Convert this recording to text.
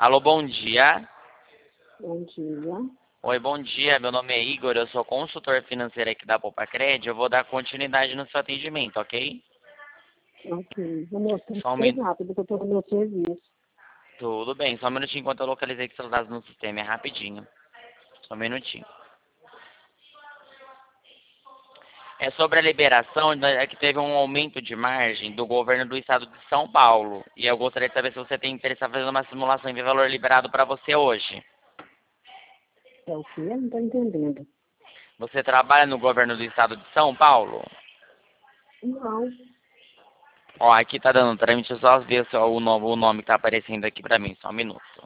Alô, bom dia. Bom dia. Oi, bom dia. Meu nome é Igor, eu sou consultor financeiro aqui da Poupa-Cred. Eu vou dar continuidade no seu atendimento, ok? Ok. Amor, tem Só um que ser min... rápido, porque eu estou no meu serviço. Tudo bem, só um minutinho enquanto eu localizei aqui seus dados no sistema. É rapidinho. Só um minutinho. É sobre a liberação, é que teve um aumento de margem do governo do estado de São Paulo. E eu gostaria de saber se você tem interesse em fazer uma simulação de valor liberado para você hoje. É o quê? Não estou entendendo. Você trabalha no governo do estado de São Paulo? Não. Ó, aqui tá dando pra mim, deixa eu só ver o nome que tá aparecendo aqui pra mim, só um minuto.